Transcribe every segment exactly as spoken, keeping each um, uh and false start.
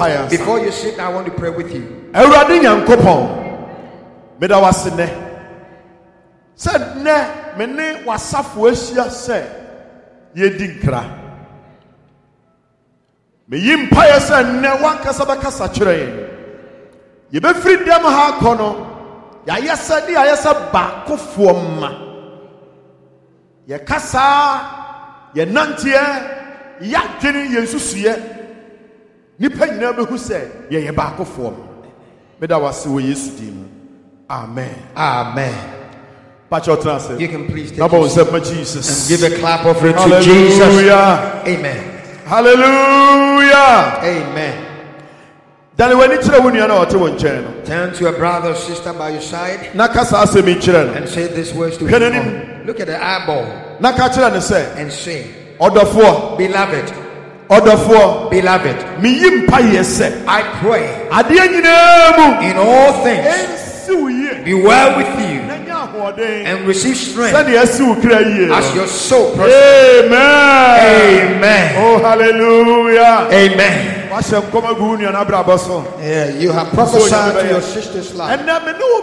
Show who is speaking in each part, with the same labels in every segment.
Speaker 1: Before you sit, I want to pray with you.
Speaker 2: Awurade Nyankopɔn, meda wase ne. Sɛ ne me ne wasafo ahyia sɛ yedi nkra. Me yi mpaeɛ sɛ ne wankasa bɛkasa kyerɛ yɛn. Yɛbɛfiri dɛm ha akɔ no, yɛayɛ sɛ de ayɛ sɛ baakofoɔ mma. Yɛkasa, yɛnanteɛ, yɛadwene yɛn susuyɛ. Nipa nyinaa bɛhu sɛ yɛyɛ baakofoɔ mma. Meda wase wɔ Yesu din mu. Amen.
Speaker 1: Amen.
Speaker 2: You
Speaker 1: can please take
Speaker 2: your seat
Speaker 1: and give a clap of it to
Speaker 2: Hallelujah.
Speaker 1: Jesus. Amen.
Speaker 2: Hallelujah.
Speaker 1: Amen.
Speaker 2: Turn
Speaker 1: to a brother or sister by your side
Speaker 2: and
Speaker 1: say these words to him. Look at the eyeball and say, Beloved, Beloved, I pray in all things be well with you and receive strength as your soul prospers.
Speaker 2: Amen.
Speaker 1: Amen.
Speaker 2: Oh, hallelujah.
Speaker 1: Amen. Yeah, you have prophesied to your sister's life. Uh,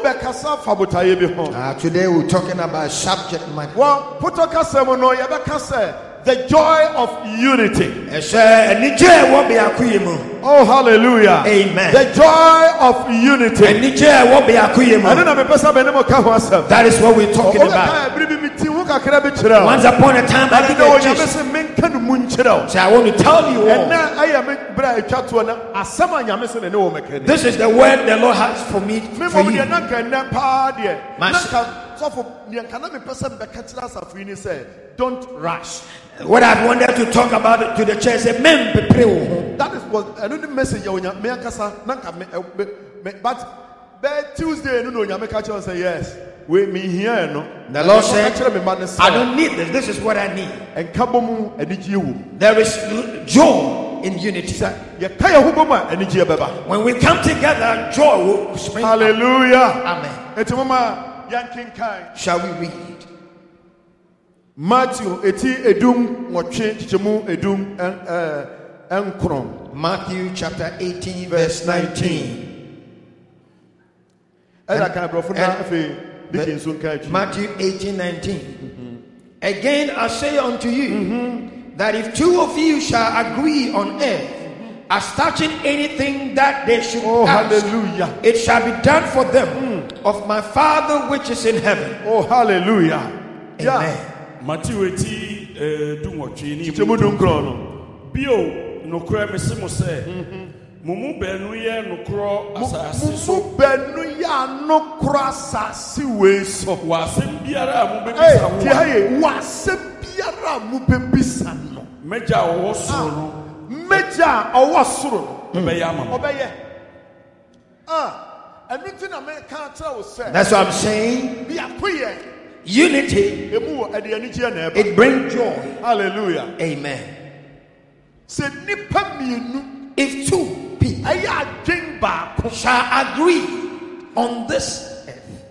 Speaker 1: today we're talking about subject matter.
Speaker 2: The joy of unity. Oh, hallelujah.
Speaker 1: Amen.
Speaker 2: The joy of unity.
Speaker 1: That is what we're talking about. Once upon a time, I didn't so I want to tell you all. This is the word the Lord has for me. For you.
Speaker 2: Don't rush.
Speaker 1: What I wanted to talk about to the church,
Speaker 2: that is what another message. But Tuesday, no, no, say yes. We me here, no.
Speaker 1: The Lord said, I don't need this. This is what I need. There is joy in unity. When we come together, joy will spring.
Speaker 2: Hallelujah.
Speaker 1: Amen. Shall we read?
Speaker 2: Matthew eti edum ngotwe chichemu edum enkron.
Speaker 1: Matthew chapter eighteen verse nineteen. Matthew eighteen nineteen. Mm-hmm. Again I say unto you, mm-hmm, that if two of you shall agree on earth, mm-hmm, as touching anything that they should
Speaker 2: oh,
Speaker 1: ask,
Speaker 2: hallelujah,
Speaker 1: it shall be done for them mm, of my Father which is in heaven.
Speaker 2: Oh, hallelujah.
Speaker 1: Amen.
Speaker 2: Yeah.
Speaker 3: Matthew eighteen dunwotwe ni bio nokura mesemo se mumu benu ye nokro asase so
Speaker 2: mumu benu ya nokro asase we so
Speaker 3: wasem biara mu bebisa ho
Speaker 2: eh wasem biara mu bebisa no
Speaker 3: meja owo soro no
Speaker 2: meja owo soro
Speaker 3: no be ya mama
Speaker 2: obeye ah anything na me can tell say
Speaker 1: that's what I'm saying.
Speaker 2: Be akoye
Speaker 1: unity, it brings joy.
Speaker 2: Hallelujah.
Speaker 1: Amen. If two people shall agree on this earth,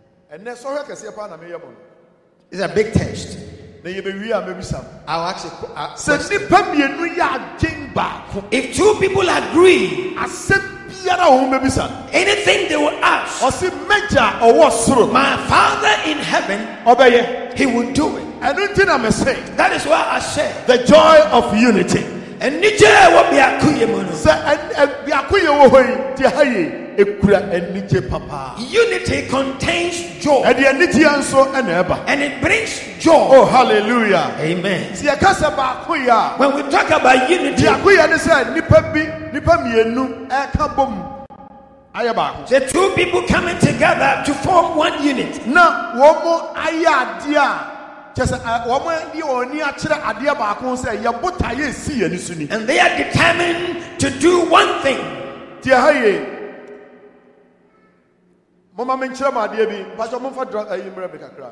Speaker 1: it's a big test. I'll ask you a question. If two people agree, anything they will ask, my Father in heaven, he will do it. That is why I say
Speaker 2: the joy of unity.
Speaker 1: Unity contains joy, and it brings joy.
Speaker 2: Oh, hallelujah.
Speaker 1: Amen.
Speaker 2: When
Speaker 1: we talk about unity, the two people coming together to form one unit.
Speaker 2: Now, one more idea.
Speaker 1: And they are determined to do one thing.
Speaker 2: Mama menchira ma dia bi pastor mo fa ayi mra be kakra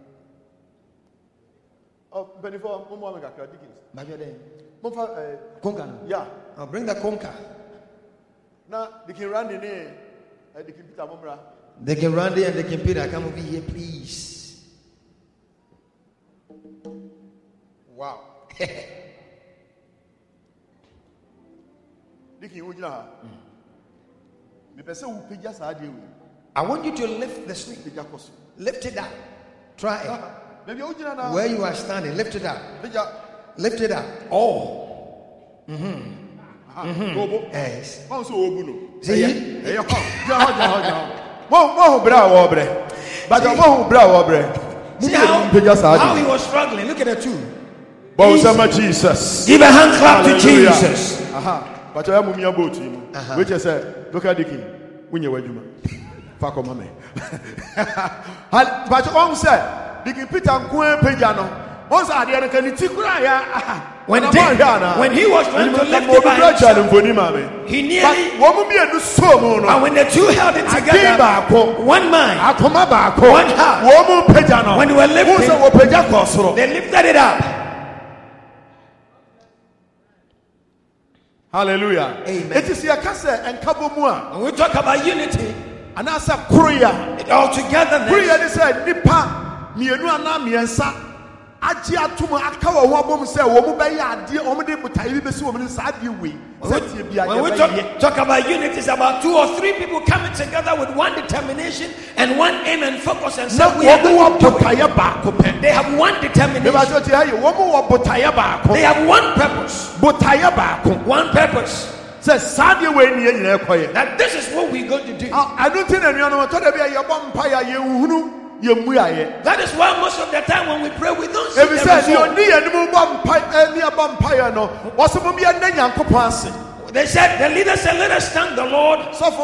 Speaker 2: oh benefo mo mo me kakra dickens
Speaker 1: ba jo den
Speaker 2: mo fa
Speaker 1: konka no
Speaker 2: yeah
Speaker 1: I'll bring the konka
Speaker 2: na dikin Randy ne dikin Peter mo mra
Speaker 1: dikin Randy and dikin Peter come over here please.
Speaker 2: Wow.
Speaker 1: I want you to lift the stick. Lift it up. Try it. Where you are standing, lift it up. Lift it up. Oh. Mm-hmm. Mm-hmm. Yes. See? See how, how he was struggling. Look at the two.
Speaker 2: Jesus.
Speaker 1: Give a hand clap to Jesus.
Speaker 2: But I am which is a look at the king. When you were you. Fuck on me. But on said, the Peter and Queen Pejano. Once I did a when, when he was trying to lift it by himself, he nearly, and when the two held it together, one mind, one heart, when they were lifting, they lifted it up. Hallelujah.
Speaker 1: Amen.
Speaker 2: It is your castle and Kabumua.
Speaker 1: When we talk about unity,
Speaker 2: and as a Korea,
Speaker 1: all together,
Speaker 2: Korea said, Nipa, Mienu Ana Miensa. Aji atuma akawa wabom say wo mu be ya ade o mu de butayi be se wo mu sa de we
Speaker 1: when we talk, talk about unity, it's about two or three people coming together with one determination and one aim and focus and say we are going to do it. They have one determination. They have one purpose. One purpose. That this is what we're going to do.
Speaker 2: I don't think
Speaker 1: that is why most of the time when we pray, we don't see the result. They said, the leader said, let us thank the Lord.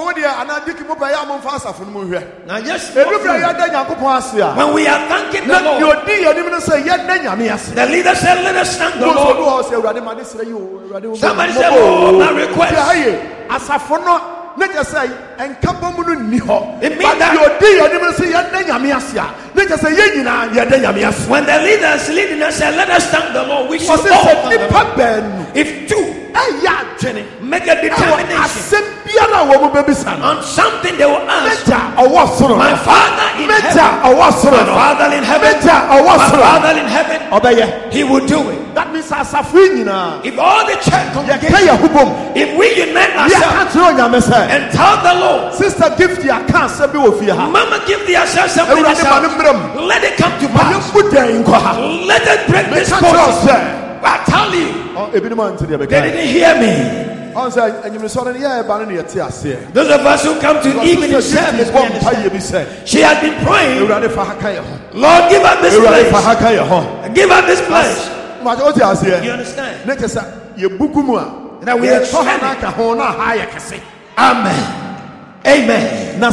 Speaker 1: Now just when we are thanking the Lord, the leader said, let us thank the Lord. Somebody said, oh, my request. It means that when the leader is leading us, say, let us thank the Lord. We should all thank the Lord. If two make a determination on something, they will ask, my Father in heaven, my Father in heaven, my Father in heaven, He will do it.
Speaker 2: That means
Speaker 1: if all the church congregation, if we unite ourselves and tell the Lord,
Speaker 2: sister, give the account,
Speaker 1: Mama, give the account, let it come to pass. Let it break this force. I tell you, they didn't hear me. Those of us who come to evening service, she has been praying, Lord, give us this place. Give us this place. You understand? That we are trying. Amen. Amen.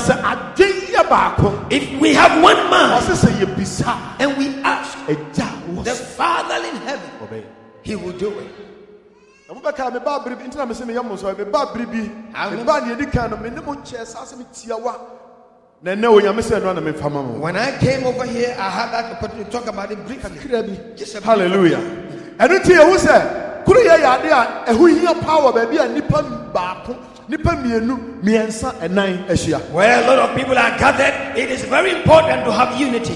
Speaker 1: If we have one mind and we ask the Father in heaven, He will do it. When I came over here, I had that opportunity to talk about it briefly. Just
Speaker 2: hallelujah. I don't tell you who said, could you hear who hear power, baby, and Nippon Baku, Nippon Mienu, Miensa, and nine Asia?
Speaker 1: Where a lot of people are gathered, it is very important to have unity.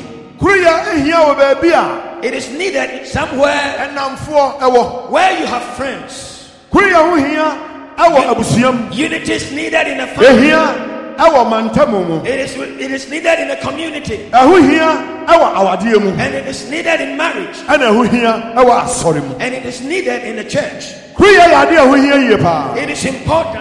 Speaker 1: It is needed somewhere and where you have friends. Unity is needed in a family. It is, it is needed in a community. And it is needed in marriage. And it is needed in the church. It is important.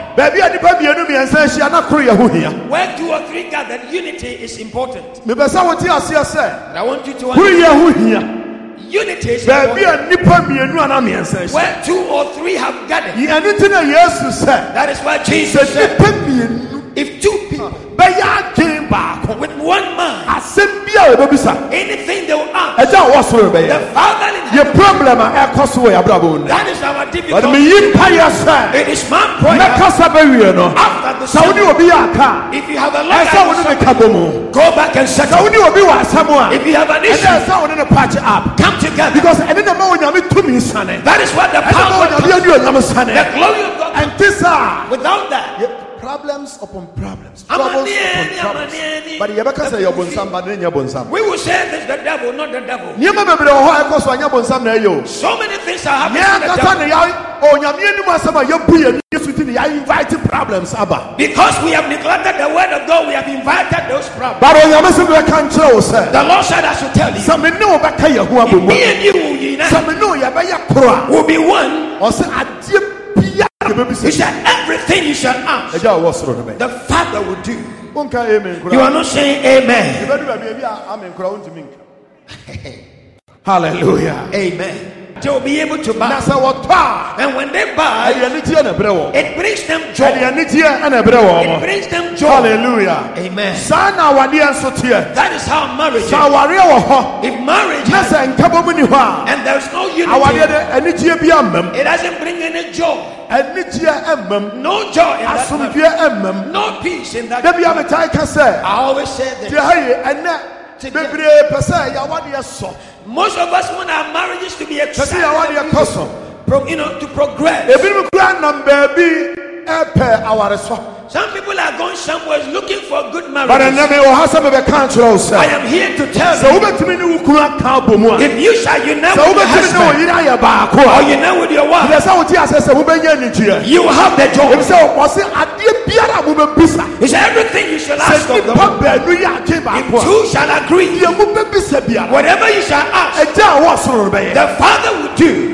Speaker 1: Where two or three gathered, unity is important. But I want you to understand. Unity is important. Where two or three have gathered. That is why Jesus said, if two people with one mind, anything they will ask, the Father in heaven. That is our difficulty. It is my prayer. After the sermon, if you have a lot of go back and settle. If you have an issue, come together. Because that is what the power of God, the glory of God. And this, without that,
Speaker 2: problems upon problems, troubles upon troubles. But you ever say you're bonsam, but then you're bonsam.
Speaker 1: We will say this the devil, not the devil. So many things are happening. Because we have neglected the word of God, we have invited those problems. The Lord said I should tell you. Me and you will be one. He said everything you shall ask, the Father will do. You are not saying amen. Hallelujah. Amen. They will be able to buy. And when they buy, it brings them joy. It brings them joy.
Speaker 2: Hallelujah.
Speaker 1: Amen.
Speaker 2: That
Speaker 1: is how marriage is. If marriage is, and there's no unity, it doesn't bring any joy. No joy in that marriage. No peace in that marriage. I always say this. Most of us want our marriages to be exciting, Pro, you know, to progress. Some people are going somewhere looking for good marriage. I am here to tell you, if you shall unite with your husband or unite with your wife, you will have the joy. It's everything you shall ask of God. If two shall agree, whatever you shall ask, the Father will do.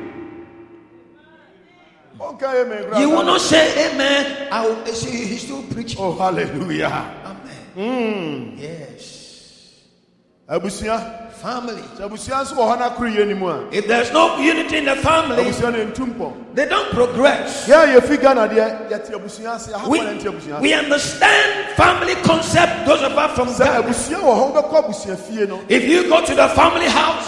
Speaker 1: You will not say amen. I will see he's still preaching.
Speaker 2: Oh, hallelujah.
Speaker 1: Amen.
Speaker 2: Mm.
Speaker 1: Yes.
Speaker 2: Family.
Speaker 1: If there's no unity in the family, they don't progress. We, we understand family concept, those of us from Ghana. If you go to the family house,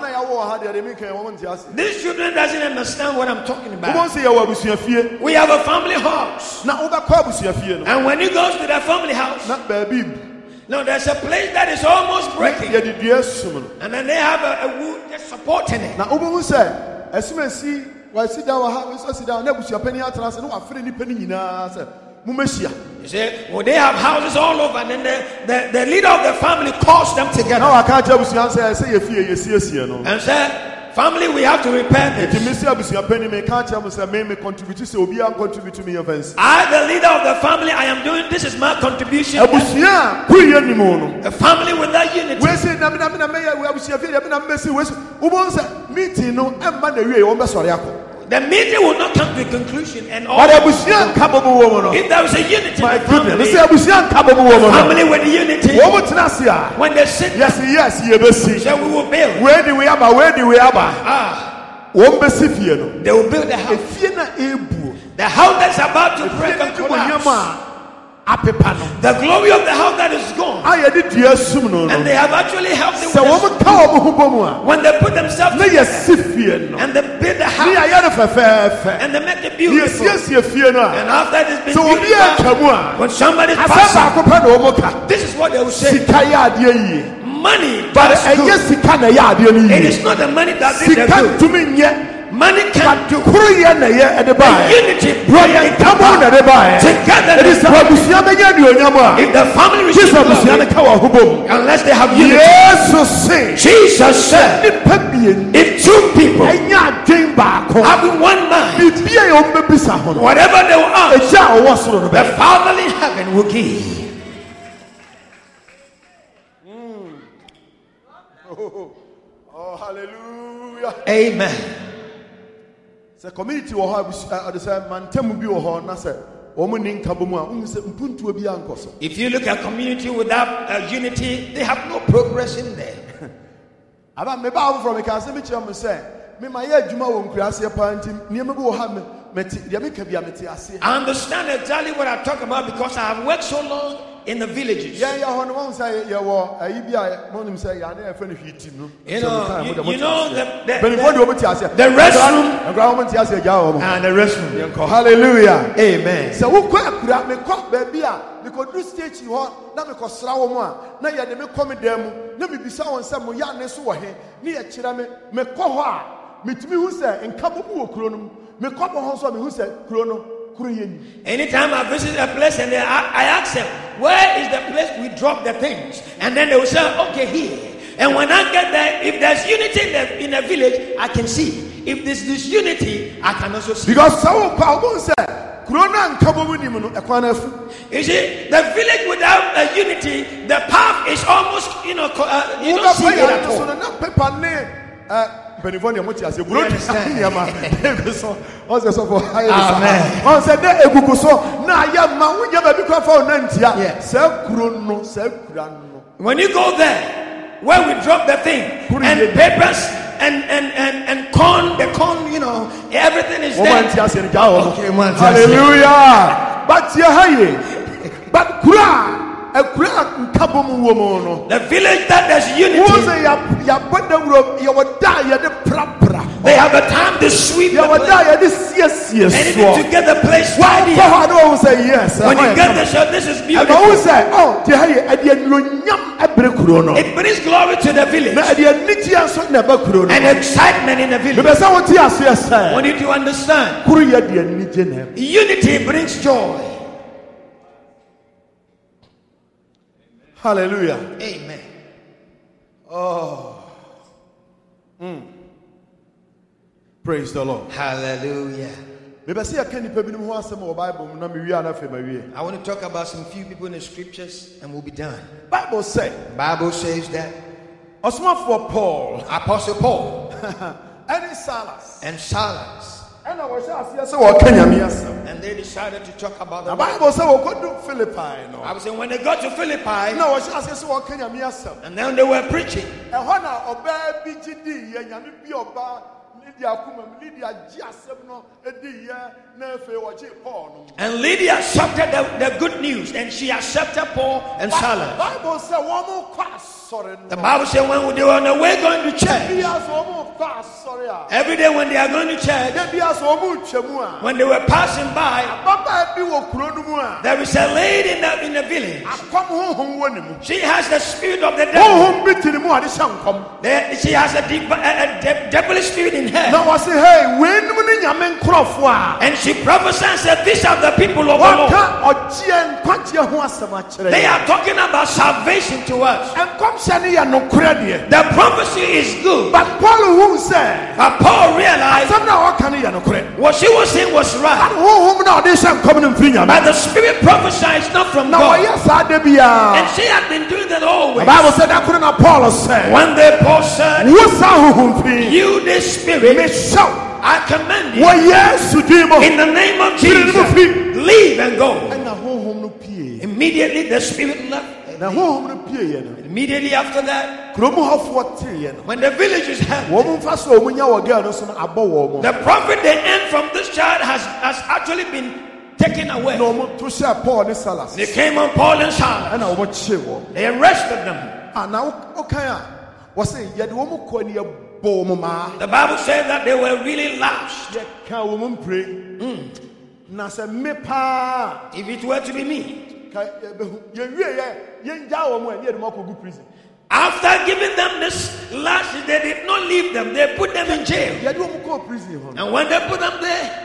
Speaker 1: these children doesn't understand what I'm talking about. We have a family house. And when you go to the family house, no, there's a place that is almost breaking. And then they have a, a wood just supporting it. You see, well, they have houses all over, and then the, the, the leader of the family calls them together and said, family, we have to repair this. I, the leader of the family, I am doing this is my contribution. A family without unity. The meeting will not come to a conclusion, and all. If there is a unity in the family, family with unity, when they sit,
Speaker 2: yes, yes,
Speaker 1: so we will build.
Speaker 2: Where do we have? Where do we have?
Speaker 1: Ah, they will build the house. The house that's about to break and collapse. The glory of the house that is gone, and they have actually helped them with when they put themselves together and they build the house and they make it beautiful, and after this been beautiful, when somebody passes, this is what they will say: money does good. It is not the money that did the good. Money can do. The unity brought them together. If the family receives glory, unless they have unity, Jesus said, if two people having one mind, whatever they will ask, the Father in heaven will give. Mm.
Speaker 2: Oh, oh, hallelujah.
Speaker 1: Amen.
Speaker 2: The community will have the same man.
Speaker 1: If you look at community without uh, unity, they have no progress in there.
Speaker 2: I
Speaker 1: understand exactly what I talk about because I have worked so long in the villages. You know, you, you know the, the, the, the restroom and the restroom.
Speaker 2: Hallelujah.
Speaker 1: Amen.
Speaker 2: So we could stage you on, now because Srawoma, now you had me come them, let me be someone some young Nesuahe, near Chirame, Mekoha, meet me who said, and Kabu Chrono, Mekopa Hosa, who said, Chrono.
Speaker 1: Anytime I visit a place and they, I, I ask them, where is the place we drop the things? And then they will say, okay, here. And when I get there, if there's unity in the, in a village, I can see. If there's disunity, I can also see.
Speaker 2: Because some people say,
Speaker 1: you see, the village without a unity, the path is almost, you know, uh, you don't see it at all. You understand? When you go there, where we drop the thing, and papers and and and and corn, the corn, you know, everything is there. Okay,
Speaker 2: hallelujah. But yeah, but Quran. The
Speaker 1: village that there's unity, they have a time to sweep the place. Anything to get the place tidy. When you get the show, this is beautiful. It brings glory to the village and excitement in the village. We need to understand, unity brings joy.
Speaker 2: Hallelujah.
Speaker 1: Amen.
Speaker 2: Oh. Mm. Praise the Lord.
Speaker 1: Hallelujah.
Speaker 2: I want
Speaker 1: to talk about some few people in the scriptures and we'll be done.
Speaker 2: Bible say.
Speaker 1: Bible says that
Speaker 2: for Paul,
Speaker 1: Apostle Paul,
Speaker 2: and Silas,
Speaker 1: and Silas.
Speaker 2: And
Speaker 1: they decided to talk about the
Speaker 2: Bible. Said we go to Philippi. No.
Speaker 1: I was saying when they got to Philippi,
Speaker 2: no,
Speaker 1: and then they were preaching. And Lydia accepted the, the good news, and she accepted Paul and Silas. The Bible said when they were on the way going to church, every day when they are going to church, when they were passing by, there is a lady in the, in the village. She has the spirit of the devil. There, she has a, deep, a, a de- devilish spirit in her. And she prophesies that these are the people of the Lord. They are talking about salvation to us. The prophecy is good. But Paul who said, but Paul realized what she was saying was right. But the spirit prophesies not from God. And she had been doing that always. The Bible said that couldn't Paul say. When they Paul said, you this spirit, I command you in the name of Jesus, leave and go. Immediately the spirit left. Immediately after that, when the villagers heard, the prophet they earned from this child has, has actually been taken away. They came on Paul and Silas. They arrested them. The Bible said that they were really lashed. Mm. If it were to be me, after giving them this lash, they did not leave them. They put them in jail. And when they put them there,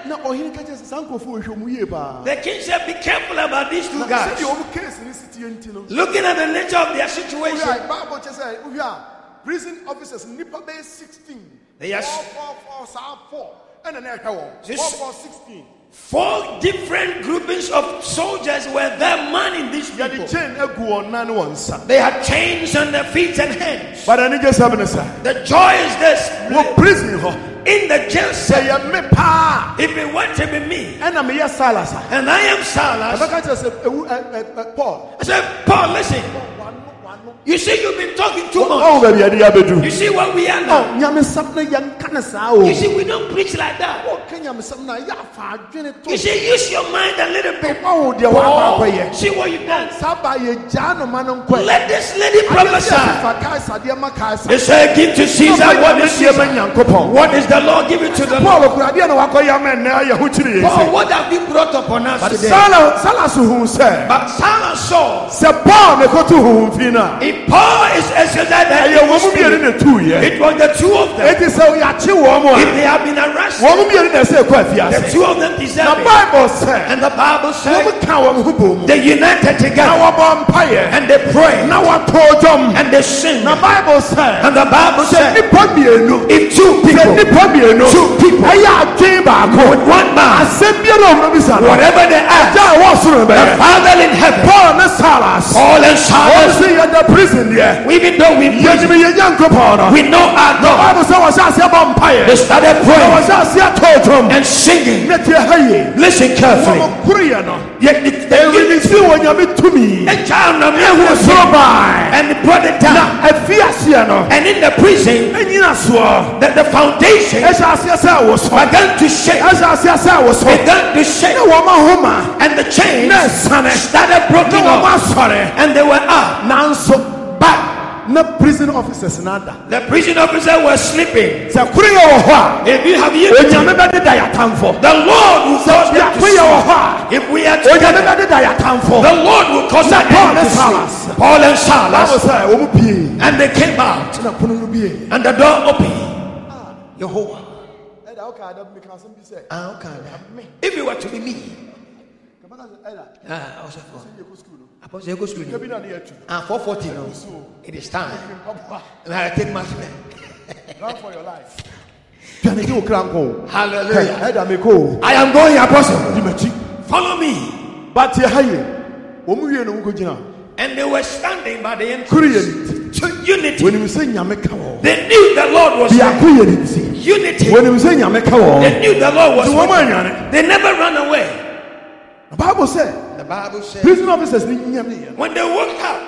Speaker 1: the king said, be careful about these two guys. Looking at the nature of their situation, prison officers, Nipa Bay sixteen. They are four, four, four, four, and then four, sixteen. Four different groupings of soldiers were there manning these people. They had chains on their feet and hands. The joy is this. In the jail cell, if it were to be me, and I am Silas, I said, Paul, listen. You see, you've been talking too much. You see what we are now. You see, we don't preach like that. You see, use your mind a little bit. Paul, see what you've done. Let this lady prophesy. They say, give to Caesar what is Caesar. What is the Lord? Give it to the Lord. Paul, what have you brought upon us today? But Saul saw. If Paul is exercising, it was the two of them. If they have been arrested, the two of them deserve it. And the Bible says they united together and they prayed and they sing. And the Bible says if two people, two people with one man, whatever they ask, the Father in heaven, Paul and Silas, even though we prison, we know our God. They started praying and singing. Listen carefully. Yet the child and brought it down. And in the prison, the, the foundation began to shake. Began to shake. And the chains started breaking off. And they were up. But
Speaker 2: the prison officers nada.
Speaker 1: The prison officers were sleeping. If you have yet to, the Lord will cause them to sleep. If we are together, the Lord will cause them to sleep. Paul and Silas, and they came out, and the door opened. Yehovah. If it were to be me, ah, also for Apostle go school. Ah, four forty now. It is time. I take my
Speaker 2: run for your life.
Speaker 1: Hallelujah. I am going, Apostle. Follow me. But and they were standing by the entrance to unity. They knew the Lord was there. Unity. They knew the Lord was there. They never ran away.
Speaker 2: The Bible said,
Speaker 1: the Bible said,
Speaker 2: prison officers,
Speaker 1: when they woke up,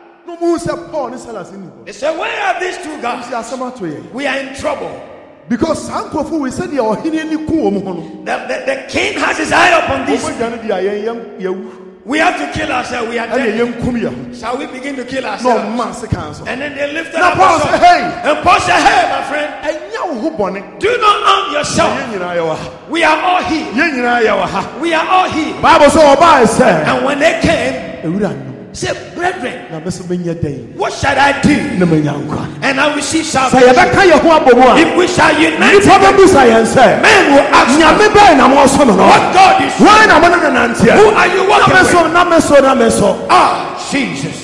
Speaker 1: they said, where are these two guys? We are in trouble.
Speaker 2: Because we said the,
Speaker 1: the, the king has his eye upon this. We have to kill ourselves. We are dead. Shall we begin to kill ourselves? And then they lifted up our sword. And Paul said, hey, my friend, do not arm yourself. We are all here. We are all here. And when they came, say, brethren, what shall I do? And I receive salvation. If we shall unite, men will ask, what God is doing? Who are you working with? Ah, Jesus.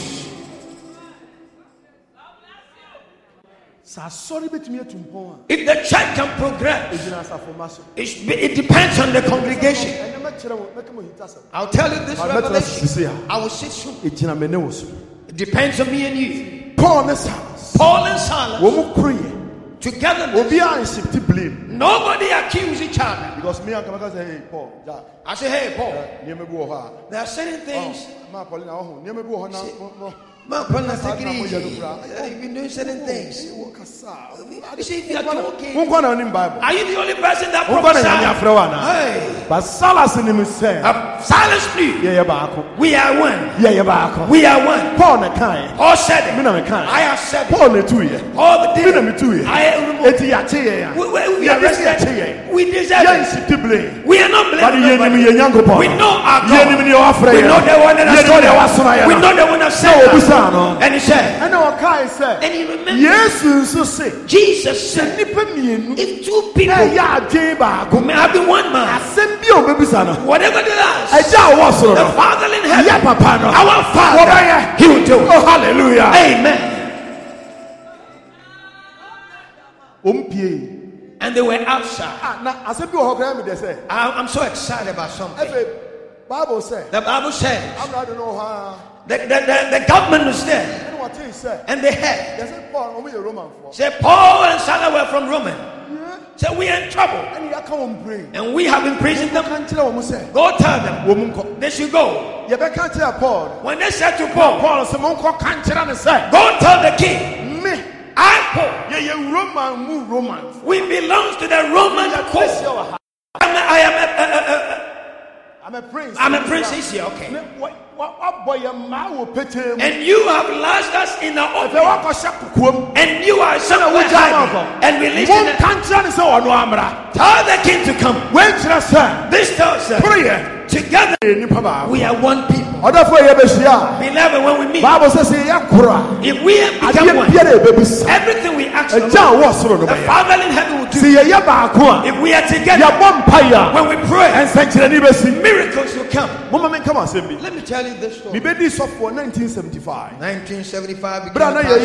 Speaker 1: If the church can progress, it, it depends on the congregation. I'll tell you this revelation. I will sit soon. It depends on me and you.
Speaker 2: Paul and Silas.
Speaker 1: Paul and Silas. Together. Nobody accuse each other.
Speaker 2: Because me and Kamaka say, hey, Paul, Jack.
Speaker 1: I say, hey, Paul. There are certain things. Man, you've been doing certain things. You see, if you are talking, are you the only person that prophesies? Hey.
Speaker 2: But Silas in him said,
Speaker 1: Silas knew. We are one. We are one.
Speaker 2: Paul ne kind.
Speaker 1: Paul said it. I have said it.
Speaker 2: Paul ne two ye.
Speaker 1: Paul did it. I
Speaker 2: removed it.
Speaker 1: We are arrested. We deserve it. We are not blamed. We know our God. We know the one that has told us. We know the one that said us. And he said, and he remembered, Jesus said, if two people may have been one man, whatever they ask, the Father in heaven, our Father, he will do.
Speaker 2: Oh, hallelujah.
Speaker 1: Amen. And they were outside. I'm so excited about something. The Bible says, The, the, the, the government was there. And they had. Say Paul and Silas were from Roman. So we are in trouble. And we have imprisoned them. Go tell them. They should go. When they said to Paul, go tell the king. I, Paul, we belong to the Roman court. I am a, a, a, a
Speaker 2: I'm a prince.
Speaker 1: I'm a prince this year, okay. And you have lodged us in the open. And you are somewhere hiding and releasing it. Tell the king to come. This tells us together we are one people. Beloved, when we meet, if we become one, everything we ask the Lord, the Father in heaven will do. If we are together, when we pray, miracles will come. Let me tell you this story.
Speaker 2: nineteen seventy-five.
Speaker 1: nineteen seventy-five became pastor.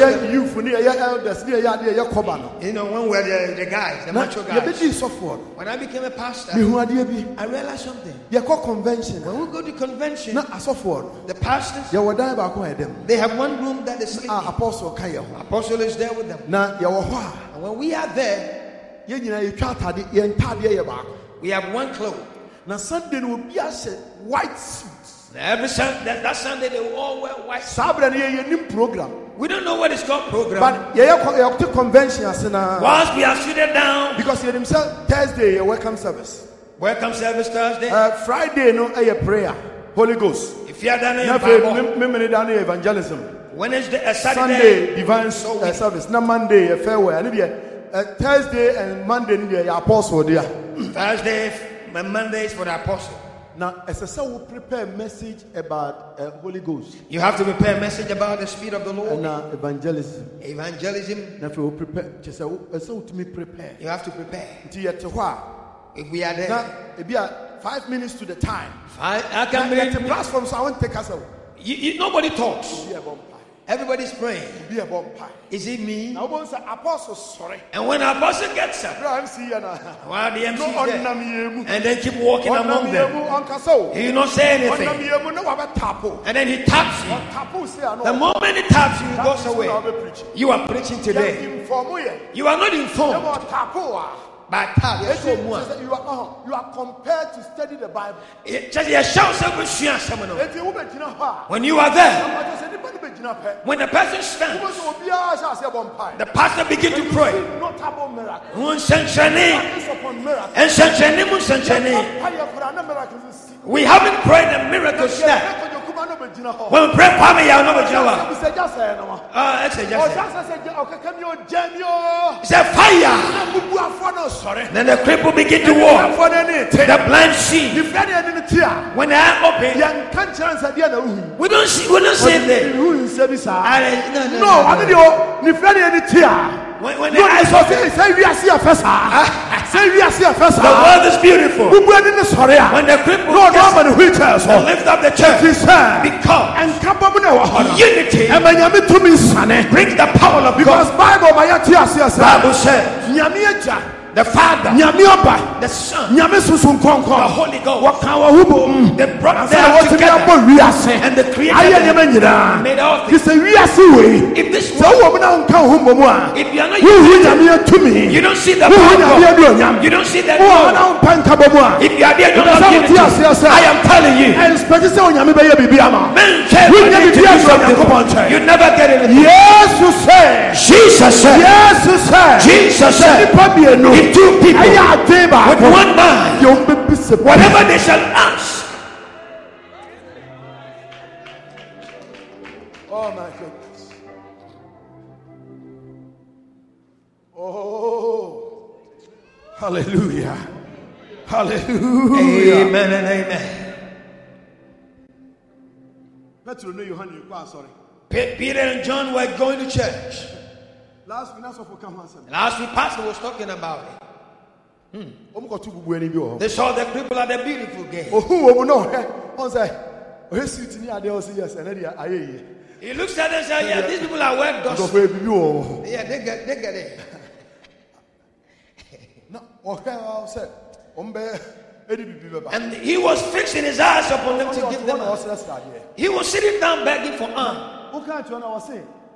Speaker 1: You know, when we were the, the guys, the macho guys. When I became a pastor, I realized something.
Speaker 2: Convention.
Speaker 1: When we go to convention, the pastors, they have one room that is sleeping.
Speaker 2: Apostle
Speaker 1: Apostle is there with them. And when we are there, we have one clothes.
Speaker 2: Now Sunday will be a white suits.
Speaker 1: Every Sunday, that, that Sunday they will all wear white suits.
Speaker 2: Program.
Speaker 1: We don't know what is called program.
Speaker 2: But yeah, convention.
Speaker 1: Once we are seated down,
Speaker 2: because you himself Thursday a welcome service.
Speaker 1: Welcome service Thursday.
Speaker 2: Uh, Friday no a prayer. Holy Ghost.
Speaker 1: If you are done in
Speaker 2: evangelism.
Speaker 1: Wednesday, uh, Saturday,
Speaker 2: Sunday divine uh, service. No Monday a farewell. And uh, Thursday and Monday the apostle there.
Speaker 1: Thursday and Monday is for the apostle.
Speaker 2: Now, as I said, we prepare a message about uh, Holy Ghost.
Speaker 1: You have to prepare a message about the Spirit of the Lord.
Speaker 2: And uh, evangelism.
Speaker 1: Evangelism.
Speaker 2: Now, if we prepare, just say, to me prepare.
Speaker 1: You have to prepare.
Speaker 2: If we are there, now, it be five minutes to the time.
Speaker 1: Five, I can
Speaker 2: bring the platform, so I won't take us out.
Speaker 1: You, you, nobody talks. Everybody's praying.
Speaker 2: Be a
Speaker 1: Is it me?
Speaker 2: Now, once an apostle, sorry.
Speaker 1: And when an apostle gets up, while the M C is there, and then keep walking among them, he will not say anything. And then he taps you. The moment he taps you, he goes away. You are preaching today. You are not informed. By tap, you are,
Speaker 2: you are compared to study the Bible.
Speaker 1: When you are there, when the person stands, the pastor begins to pray. We haven't prayed the miracles yet. When we pray, Pami, you know what you are. Ah, it's just it's a fire. Then the cripple begin to walk. The blind see. When they are open, we don't see. We don't see them.
Speaker 2: No, I mean, you When, when the eyes open, say we are see a first. Say we are see a first.
Speaker 1: The world is beautiful.
Speaker 2: When
Speaker 1: the cripple
Speaker 2: no no lift
Speaker 1: up the church, because
Speaker 2: and
Speaker 1: unity brings the power of
Speaker 2: because
Speaker 1: God.
Speaker 2: Bible
Speaker 1: says the Father, the Son, the Holy Ghost, they brought them together, and the Creator made all things. If this world, if you are not using, you don't see the power of God. You don't see that power. If you are there, don't have unity. I am telling you, men care for them to do something. You never get anything. Jesus said, Jesus said, if two people with one mind, whatever they shall ask.
Speaker 2: Oh my goodness. Oh, hallelujah. Hallelujah.
Speaker 1: Amen and amen. Peter and John were going to church.
Speaker 2: Last week,
Speaker 1: Last week, Pastor was talking about it. Hmm. They saw the cripple at the beautiful gate. He looks at them and says, yeah, these people are well dust. Yeah, they get, they get it. And he was fixing his eyes upon them to give them alms. He was sitting down begging for alms.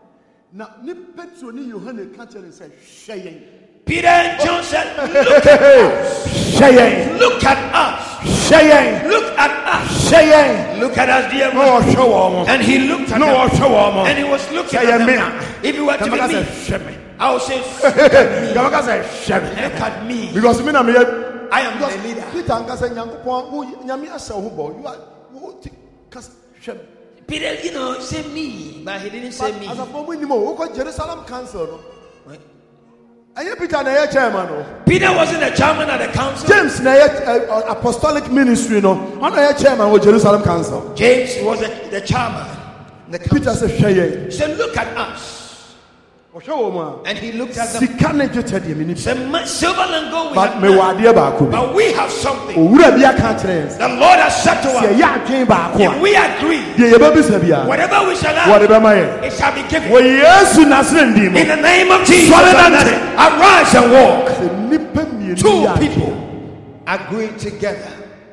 Speaker 1: Peter and John said, look at us. Look at us. Look at us. Look at us, dear man. And he looked at them. And he was looking at them. If you were to be me, I would say, look at me. Look at me.
Speaker 2: Because
Speaker 1: I am the leader.
Speaker 2: Peter Angasa Nyankopon wo nyame asa wo bo. You are wo kas hwem.
Speaker 1: Peter, you know, say me, but he didn't say me.
Speaker 2: As a boy ni mo, wo ko Jerusalem council no. Peter na chairman.
Speaker 1: Peter wasn't the chairman of the council.
Speaker 2: James na uh, apostolic ministry no. One na chairman of Jerusalem council.
Speaker 1: James was the, the chairman. The
Speaker 2: Peter said, "Sheye."
Speaker 1: He said, "Look at us." And he looked at them. Said, "Silver and gold we have none, but we have something. The Lord has said to us, if we agree, whatever we shall ask, it shall be given. In the name of Jesus, arise and walk." Two people agreed together.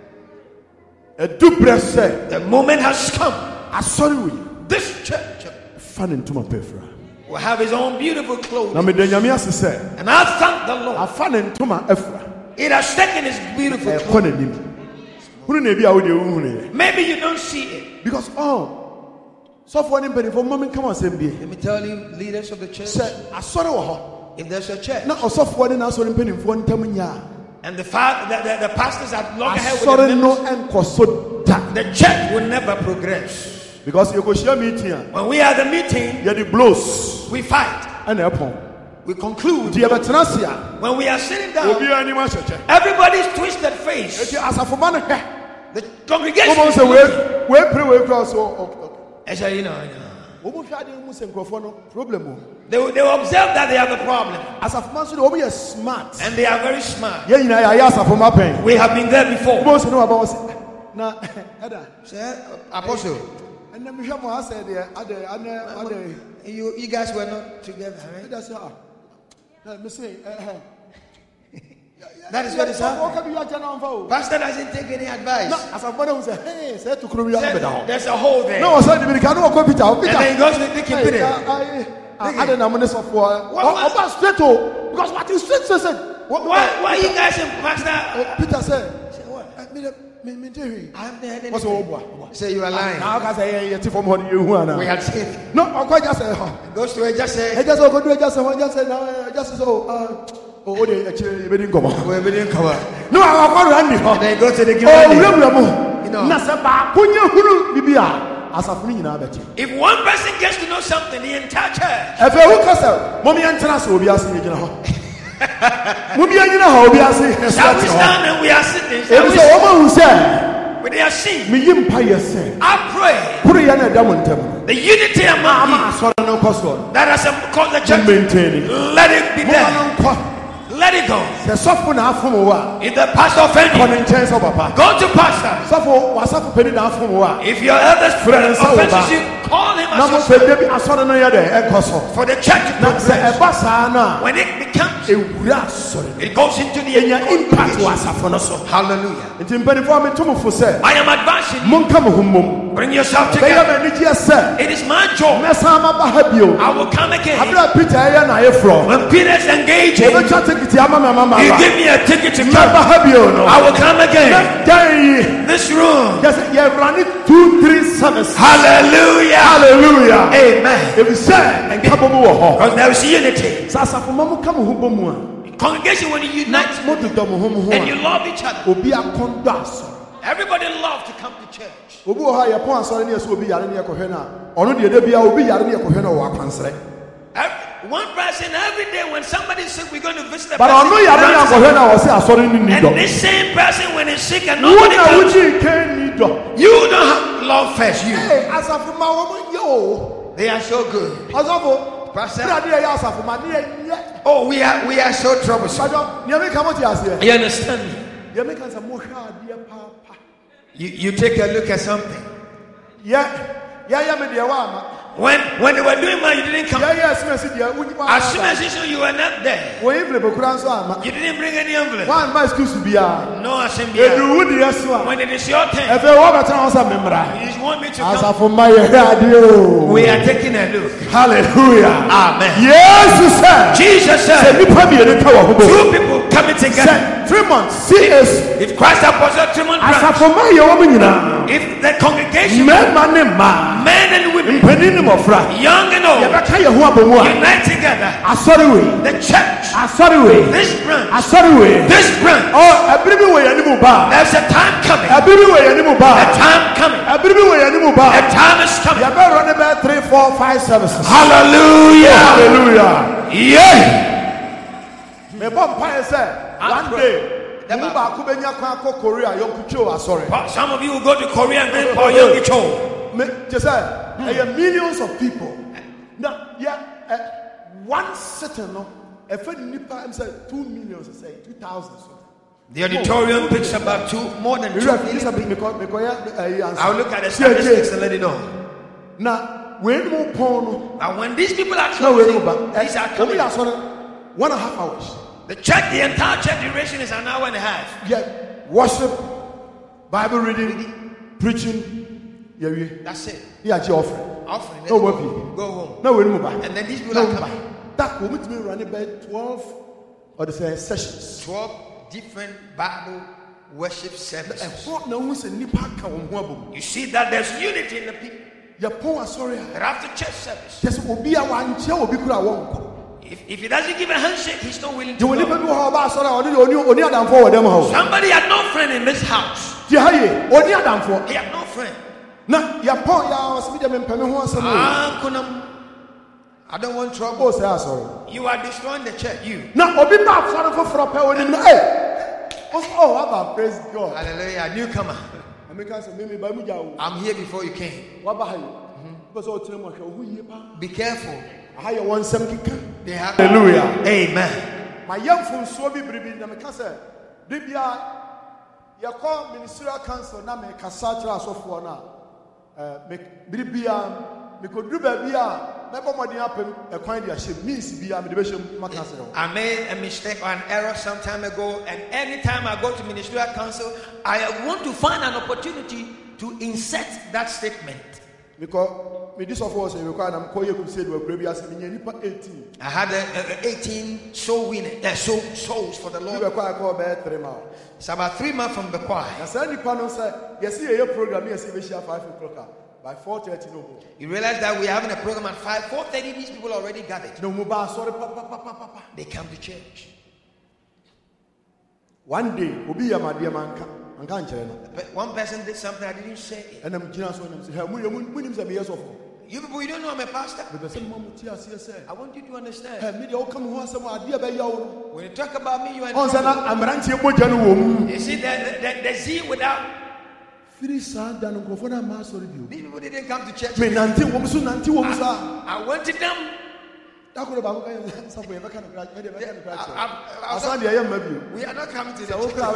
Speaker 1: The moment has come. This church will have his own beautiful clothes. And I thank the Lord. It has taken his beautiful clothes. Maybe you don't see it.
Speaker 2: Because oh, so for anybody for moment come on say be.
Speaker 1: Let me tell you, leaders of the church. If there's a church.
Speaker 2: Now so for any now so in penny for ntamunya.
Speaker 1: And the, fa- the, the, the pastors have long ahead with the members, the church will never progress.
Speaker 2: Because you go share meeting.
Speaker 1: When we are the meeting,
Speaker 2: you the blows.
Speaker 1: We fight.
Speaker 2: And
Speaker 1: we conclude.
Speaker 2: When
Speaker 1: we are sitting down, everybody's twisted face. The congregation. I say, you know, you know. They will, they will observe that they have a problem. And they are very smart. We have been there before. Say, Apostle. You, you guys were not together, right? That is what is happening. Pastor doesn't take any advice. There's a hole there. No, and then he goes to the King Peter. Because what is straight said. Why, why you guys in Pastor?
Speaker 2: Peter said,
Speaker 1: What's over? Say you are lying.
Speaker 2: We
Speaker 1: had seen.
Speaker 2: No, I quite just say,
Speaker 1: goes to it, just say,
Speaker 2: I just go do it, just say, just say, just so. Oh, they actually didn't come.
Speaker 1: We didn't cover.
Speaker 2: No, I'm going to Randy.
Speaker 1: They go to the
Speaker 2: game. You know, if
Speaker 1: one person gets to know something, the entire church. Shall we stand and we are sitting? Shall we stand? With their seat. I pray the unity among you that has caused the church, let it be there. Let it go. If the pastor offends you, go to pastor. If your eldest friend offends you, call him as your friend. For the church to progress, when it becomes, it goes into the impact. Hallelujah. I am advancing you. Bring yourself together. It is my job. I will come again. When Peter's engaging, you give me a ticket to come. I will come again. This room. Hallelujah.
Speaker 2: Hallelujah.
Speaker 1: Amen.
Speaker 2: Because
Speaker 1: there is unity. Congregation, when you unite and you love each other, everybody loves to come to church. Every, one person every day when somebody is sick, we're going to visit the person. And this same person when he's sick and nobody comes, you don't have love first. You. They are so good. Pastor. Oh, we are we are so troublesome. You understand me? You you take a look at something.
Speaker 2: Yeah, yeah, yeah.
Speaker 1: When when they were doing mine, you didn't come. As soon as you were not there, you didn't bring any envelope. No assembly. When it is your turn, you want me to come. We are taking a look.
Speaker 2: Hallelujah.
Speaker 1: Amen.
Speaker 2: Yes, sir.
Speaker 1: Jesus said, two people coming together.
Speaker 2: Three months. If,
Speaker 1: if Christ Apostle three months, if the congregation, men and women, young and old, unite together, the church, this branch, this branch, there's a time coming, a time coming, a time is coming.
Speaker 2: Three, four, five services.
Speaker 1: Hallelujah.
Speaker 2: Hallelujah.
Speaker 1: Yeah.
Speaker 2: One day, some
Speaker 1: of you will go to Korea and then for Yom Kippur.
Speaker 2: Just say, millions of people. Now, yeah, one sitting, no, if a nipa say two million, say two thousand.
Speaker 1: The auditorium picks about two, more than two million. I'll look at the statistics and let it know.
Speaker 2: Now, when more porn,
Speaker 1: now when these people are closing, these are coming.
Speaker 2: One and a half hours.
Speaker 1: The church, the entire church duration is an hour and a half.
Speaker 2: Yeah, worship, Bible reading, preaching. Yeah,
Speaker 1: that's it.
Speaker 2: Yeah, you offering.
Speaker 1: Offering.
Speaker 2: No work.
Speaker 1: Go home.
Speaker 2: No, we move back.
Speaker 1: And then these people are coming.
Speaker 2: That will make me run about twelve or the say sessions.
Speaker 1: Twelve different Bible worship services. You see that there's unity in the people. But after church service, if, if he doesn't give a handshake, he's not willing to go. Somebody had no friend in this house. He had no friend. I don't want trouble. You are destroying the church. You.
Speaker 2: Oh, how praise God.
Speaker 1: Hallelujah. Newcomer. I'm here before you came. Mm-hmm. Be careful. They have
Speaker 2: Hallelujah.
Speaker 1: Amen.
Speaker 2: My young from Swobi Bribi, Namaka, Libya, you call ministerial council, Name Casatra Sofwana, Bribia, Mikoduba. I made a mistake or an error some time ago, and anytime I go to ministerial council, I want to find an opportunity to insert that statement. Because this of us required I'm calling you said we're eighteen. I had a, a eighteen soul winning, uh, soul souls for the Lord. It's about three months from the choir. Yes, you program yes, five o'clock. By four thirty, no more. You realize that we're having a program at five, four thirty. These people already gathered. No more. Sorry, papa, papa, papa. They come to church. One day, Obi my dear man, but one person did something I didn't say. And I'm just when I'm saying, you people, you don't know I'm a pastor. I want you to understand. When you talk about me, you are. You see the the, the Z without. These people didn't come to church. I, I went to them. We are not coming to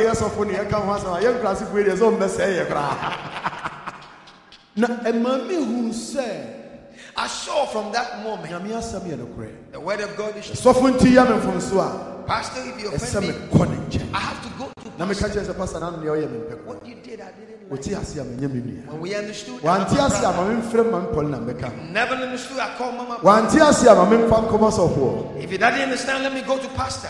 Speaker 2: the church. I saw from that moment the word of God is true. Pastor, if you offend me, I have to go to pastor. What you did, I didn't like. When we understood, never understood, I called Mama. If you doesn't understand, let me go to pastor.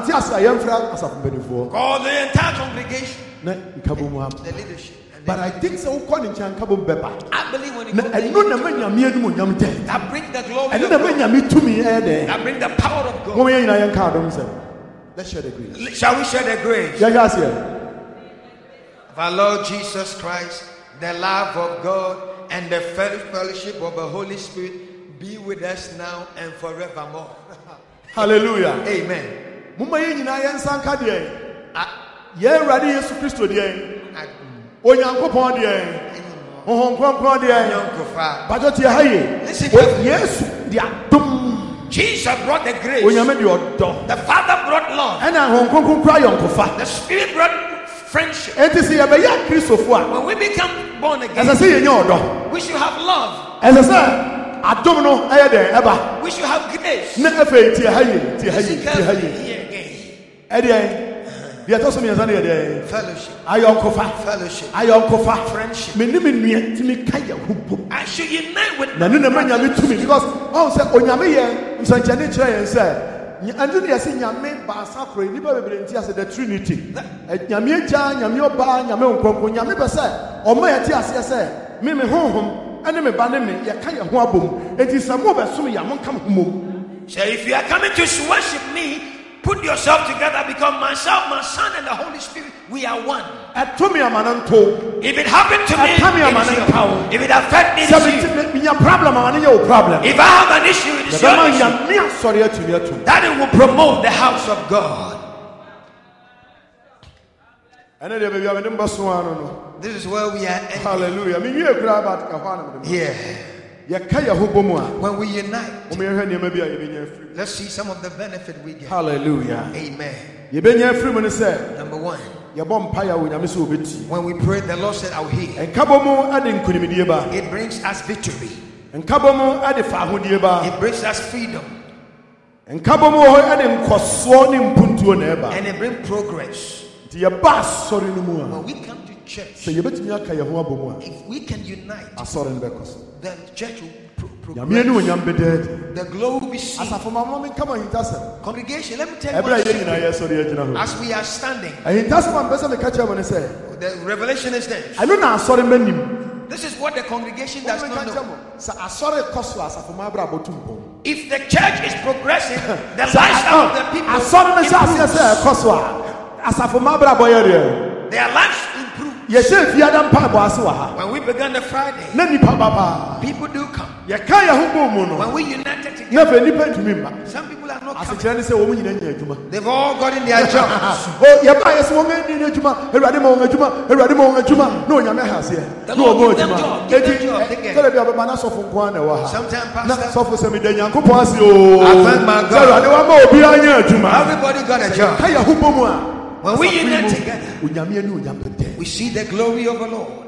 Speaker 2: Call the entire congregation, the leadership. But I think so. I believe when you go there, that brings the glory of God. That brings the power of God. Let's share the grace. Shall we share the grace? Yes, yes. Of our Lord Jesus Christ, the love of God, and the fellowship of the Holy Spirit be with us now and forevermore. Hallelujah. Amen. Onyankopon de ohon kronkron de bajo tie haye yes dia dum Jesus brought the grace. The Father brought love. The Spirit brought friendship. When we become born again, we should have love. We should have grace. Fellowship. Fellowship. Friendship. I should unite with them. Because And you see Yame Basakre, Niba the Trinity. Yame Jan, Yame Oba, Yame Unko, Yame Basa, or my Tias, Mimi home, and me baname, Yakaya Wabum. It is a move as soon as Yamon come home.
Speaker 1: So if you are coming to worship me, put yourself together, become myself, my son, and the Holy Spirit. We are one. If it happened to me, it is your power. If it affects me, it is you.
Speaker 2: problem.
Speaker 1: If I have an issue, it is your issue. That it will promote the house of God. This is where we are.
Speaker 2: Hallelujah.
Speaker 1: Yeah. When we unite, let's see some of the benefit we get.
Speaker 2: Hallelujah.
Speaker 1: Amen.
Speaker 2: Number
Speaker 1: one. When we pray, the Lord said, I'll hear. It brings us victory. It brings us freedom. And it brings progress. When we come to church, if we can unite, the church will pro- progress. The glory will be seen. Congregation, let me tell you what, as we are standing, the revelation is this. This is what the congregation does not know. If the church is progressing, the lifestyle of the people improves. Their lives improve. When we began the Friday, people do come. When we united together, some people are not coming. They've all got in their jobs. The Lord give them job. Give them job. Sometimes, Pastor, I thank my God. Everybody got a job. When we unite together, we see the glory of the Lord.